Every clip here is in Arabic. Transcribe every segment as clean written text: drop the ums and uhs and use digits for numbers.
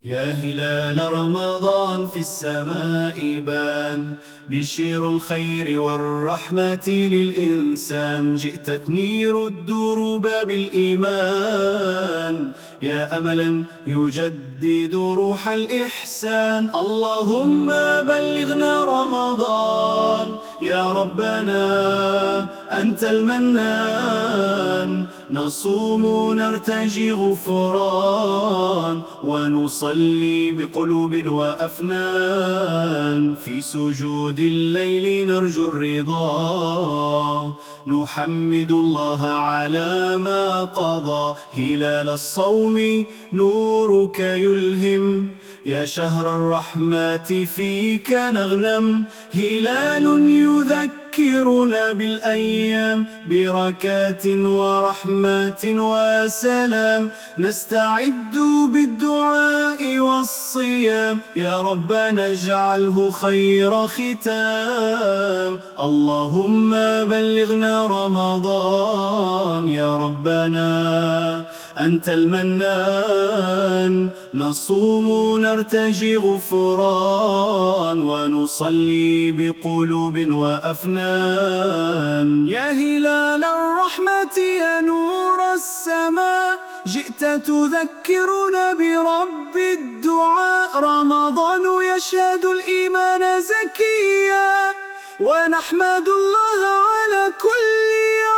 يا هلال رمضان في السماء بان، بشير الخير والرحمة للإنسان. جئت تنير الدروب بالإيمان، يا أملا يجدد روح الإحسان. اللهم بلغنا رمضان يا ربنا، أنت المنان. نصوم نرتجي غفران، ونصلي بقلوب وأفنان. في سجود الليل نرجو الرضا، نحمد الله على ما قضى. هلال الصوم نورك يلهم، يا شهر الرحمة فيك نغنم. هلال يذكرنا بالأيام، بركات ورحمات وسلام. نستعد بالدعاء والصيام، يا ربنا اجعله خير ختام. اللهم بلغنا رمضان يا ربنا، أنت المنان. نصوم نرتجي غفران، ونصلي بقلوب وأفنان. يا هلال الرحمة يا نور السماء، جئت تذكرنا برب الدعاء. رمضان يشهد الإيمان زكيا، ونحمد الله على كل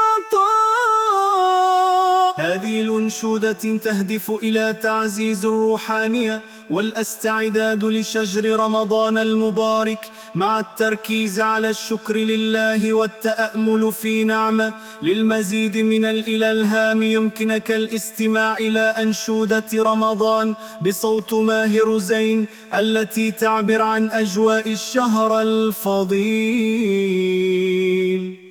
عطاء. هذه الأنشودة تهدف إلى تعزيز الروحانية والاستعداد لشهر رمضان المبارك، مع التركيز على الشكر لله والتأمل في نعمة. للمزيد من الإلهام يمكنك الاستماع إلى أنشودة رمضان بصوت ماهر زين، التي تعبر عن أجواء الشهر الفضيل.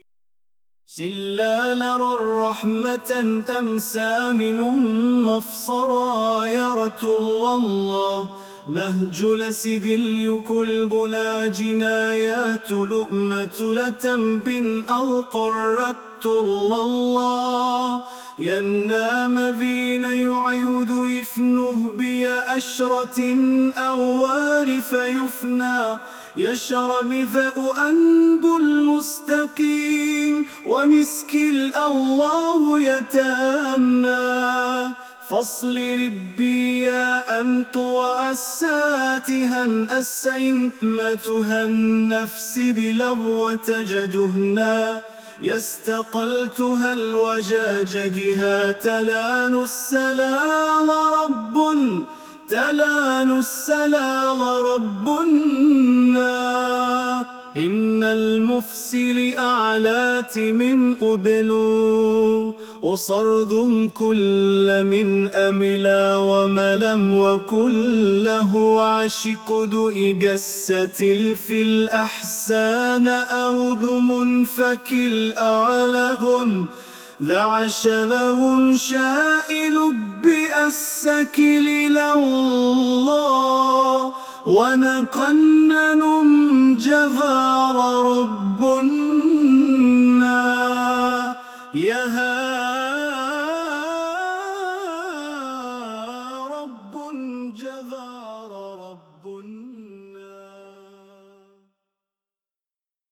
سلال الرحمة تمسى من مفصرا، يا رسول الله نهج لسبيل كل بلا جنايات. لؤمة لتنب القرت الله، ينام بين يعيد يفنه بأشرة أوار فيفنى. يشرب ذا أنب المستقيم، ومسك الله يتأمنى. فصل ربي يا أنت وأساتها أسيمتها النفس بلغوة جدهنا. يستقلتها الوجاج جها تلان السلام رب، تلان السلام ربنا. إن المفسر أعلات من قبلوا، وصرد كل من أملا وملم. وكله عشق دؤي جست في الأحسان أوذم فكل أعلهم. ذعش لهم شائل بأسكل الله، ونقنن جفار ربنا. يا